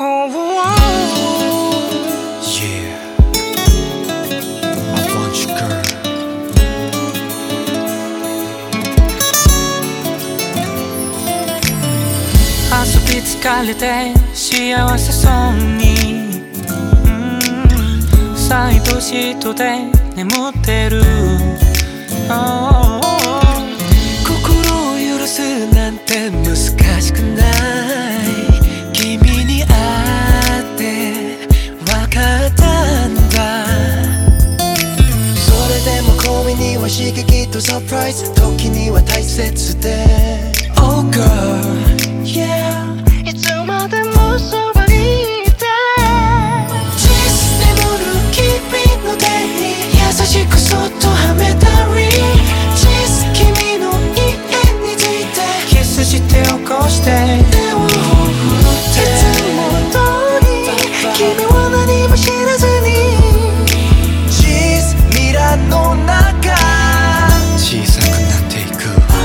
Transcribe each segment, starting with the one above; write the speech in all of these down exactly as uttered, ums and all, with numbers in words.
Yeah, I want you, girl. 遊び疲れて幸せそうに、うん、サイドシートで眠ってる、oh、 心を許すなんて難しくない。君に会って分かったんだ。それでも恋には刺激とサプライズ、時には大切で Oh girl Yeah いつまでもそばにいて Just 眠る君の手に優しくそっとはめたり Just 君の家に着いてキスして起こして手を振っていつも通り君は何も知らずに Just ミラの中小さくなっていく。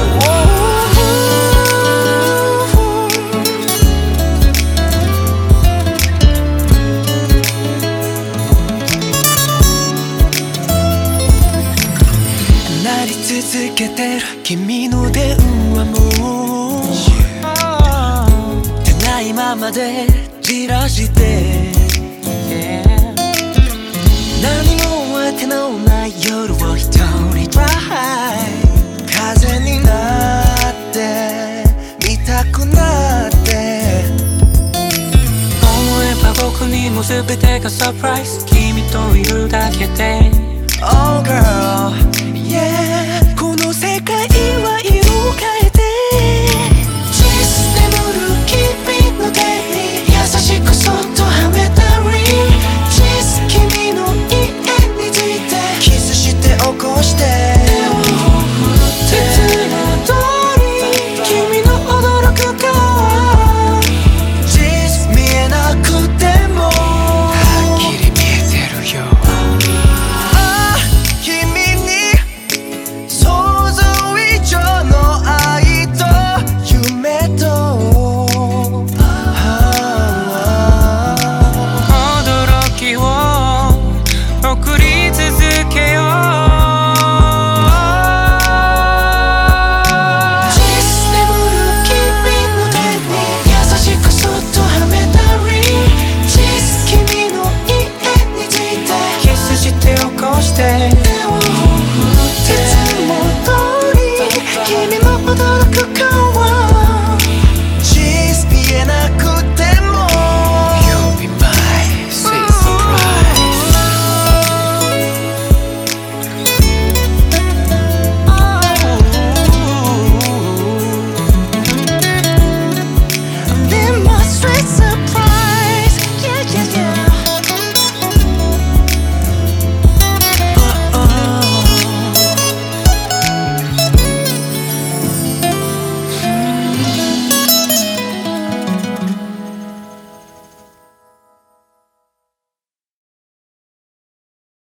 なり続けてる君の電話も出ないままでじらして、 yeah、 何も当てのない夜を一人ドライ風になって見たくなって思えば僕にも全てがサプライズ、君といるだけで Oh girl yeah